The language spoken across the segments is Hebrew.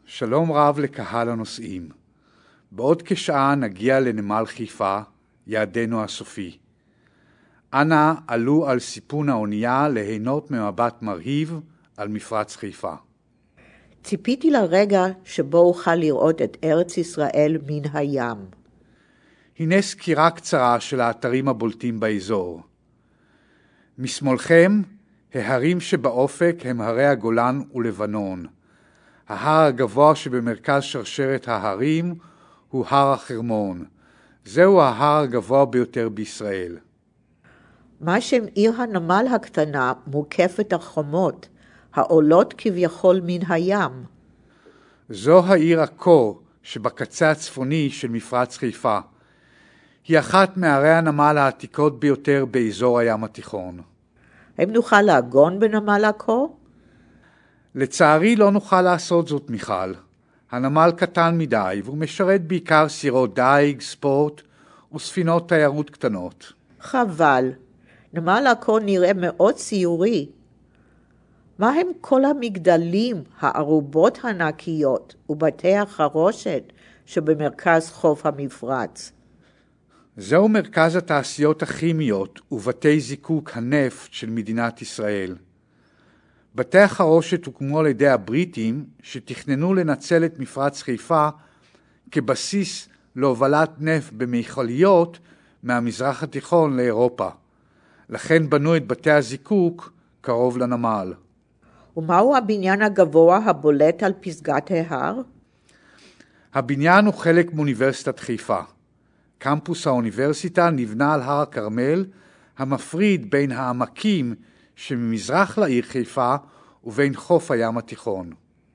שלום רב לקהל הנוסעים. בעוד כשעה נגיע לנמל חיפה, יעדנו הסופי. אנא עלו על סיפון האונייה ליהנות ממבט מרהיב על מפרץ חיפה. ציפיתי לרגע שבו אוכל לראות את ארץ ישראל מן הים. הנה סקירה קצרה של האתרים הבולטים באזור. משמאלכם, ההרים שבאופק הם הרי הגולן ולבנון. ההר הגבוה שבמרכז שרשרת ההרים הוא הר החרמון. זהו ההר הגבוה ביותר בישראל. מה שם עיר הנמל הקטנה מוקפת החומות, העולות כביכול מן הים. זו העיר עכו שבקצה הצפוני של מפרץ חיפה. היא אחת מערי הנמל העתיקות ביותר באזור הים התיכון. האם נוכל להגון בנמל עכו? לצערי לא נוכל לעשות זאת, מיכל. הנמל קטן מדי והוא משרת בעיקר סירות דייג, ספורט וספינות תיירות קטנות. חבל. נמל עכו נראה מאוד ציורי. מה הם כל המגדלים, הערובות הענקיות ובתי החרושת שבמרכז חוף המפרץ? זהו מרכז התעשיות הכימיות ובתי זיקוק הנפט של מדינת ישראל. בתי החרושת הוקמו על ידי הבריטים שתכננו לנצל את מפרץ חיפה כבסיס להובלת נפט במכליות מהמזרח התיכון לאירופה. לכן בנו את בתי הזיקוק קרוב לנמל. ומהו הבניין הגבוה הבולט על פסגת ההר? הבניין הוא חלק מאוניברסיטת חיפה. קמפוס האוניברסיטה נבנה על הר הכרמל, המפריד בין העמקים שממזרח לעיר חיפה ובין חוף הים התיכון.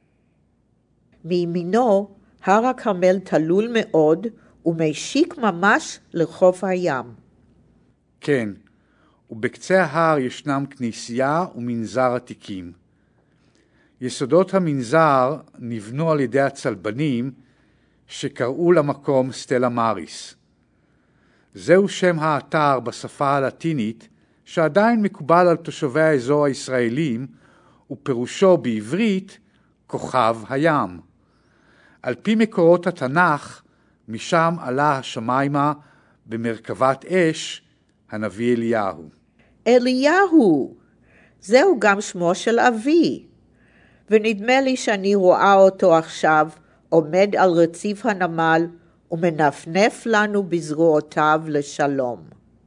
מימינו, הר הכרמל תלול מאוד ומשיק ממש לחוף הים. כן, ובקצה ההר ישנם כנסייה ומנזר עתיקים. יסודות המנזר נבנו על ידי הצלבנים שקראו למקום סטלה מאריס. זהו שם האתר בשפה הלטינית שעדיין מקובל על תושבי האזור הישראלים, ופירושו בעברית כוכב הים. על פי מקורות התנ"ך, משם עלה השמיימה במרכבת אש הנביא אליהו. אליהו! זהו גם שמו של אבי. ונדמה לי שאני רואה אותו עכשיו עומד על רציף הנמל ומנפנף לנו בזרועותיו לשלום.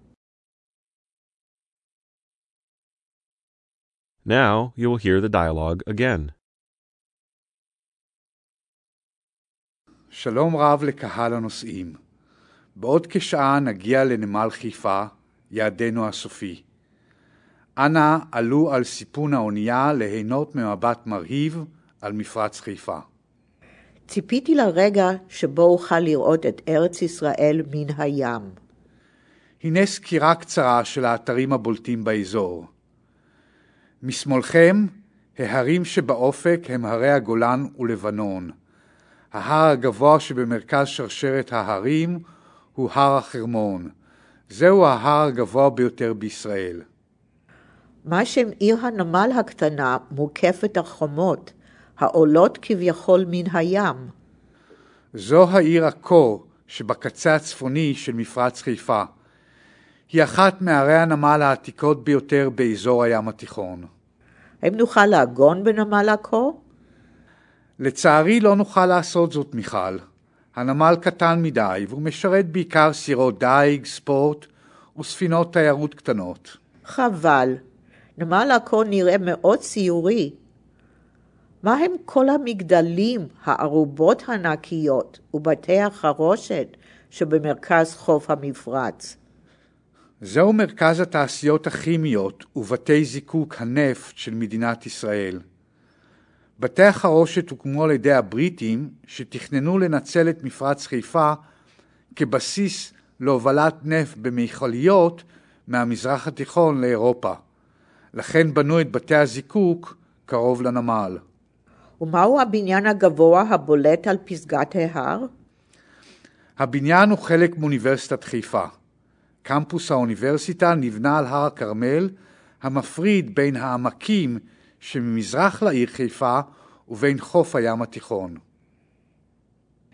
Now you will hear the dialogue again. שלום רב לקהל הנוסעים. בעוד כשעה נגיע לנמל חיפה, יעדנו הסופי. אנא עלו על סיפון האונייה ליהנות ממבט מרהיב על מפרץ חיפה. ציפיתי לרגע שבו אוכל לראות את ארץ ישראל מן הים. הנה סקירה קצרה של האתרים הבולטים באזור. משמאלכם, ההרים שבאופק הם הרי הגולן ולבנון. ההר הגבוה שבמרכז שרשרת ההרים הוא הר החרמון. זהו ההר הגבוה ביותר בישראל. מה שם עיר הנמל הקטנה מוקפת החומות, העולות כביכול מן הים. זו העיר עכו שבקצה הצפוני של מפרץ חיפה. היא אחת מערי הנמל העתיקות ביותר באזור הים התיכון. האם נוכל להגון בנמל עכו? לצערי לא נוכל לעשות זאת, מיכל. הנמל קטן מדי והוא משרת בעיקר סירות דייג, ספורט וספינות תיירות קטנות. חבל. נמל עכו נראה מאוד ציורי. מה הם כל המגדלים, הערובות הענקיות ובתי החרושת שבמרכז חוף המפרץ? זהו מרכז התעשיות הכימיות ובתי זיקוק הנפט של מדינת ישראל. בתי החרושת הוקמו על ידי הבריטים שתכננו לנצל את מפרץ חיפה כבסיס להובלת נפט במכליות מהמזרח התיכון לאירופה. לכן בנו את בתי הזיקוק קרוב לנמל. ומהו הבניין הגבוה הבולט על פסגת ההר? הבניין הוא חלק מאוניברסיטת חיפה. קמפוס האוניברסיטה נבנה על הר הכרמל, המפריד בין העמקים שממזרח לעיר חיפה ובין חוף הים התיכון.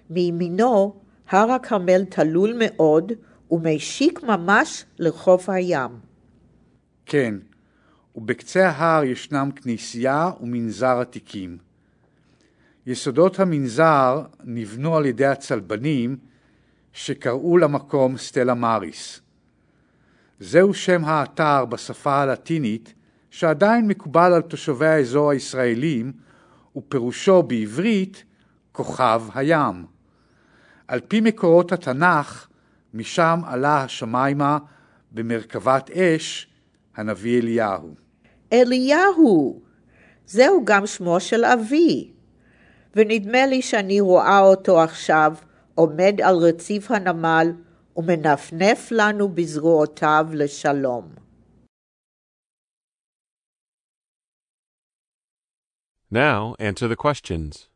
מימינו הר הכרמל תלול מאוד ומשיק ממש לחוף הים. כן, ובקצה ההר ישנם כנסייה ומנזר עתיקים. יסודות המנזר נבנו על ידי הצלבנים שקראו למקום סטלה מאריס. זהו שם האתר בשפה הלטינית שעדיין מקובל על תושבי האזור הישראלים, ופירושו בעברית כוכב הים. על פי מקורות התנ"ך, משם עלה השמיימה במרכבת אש הנביא אליהו. אליהו, זהו גם שמו של אבי, ונדמה לי שאני רואה אותו עכשיו עומד על רציף הנמל ומנפנף לנו בזרועותיו לשלום. Now answer the questions.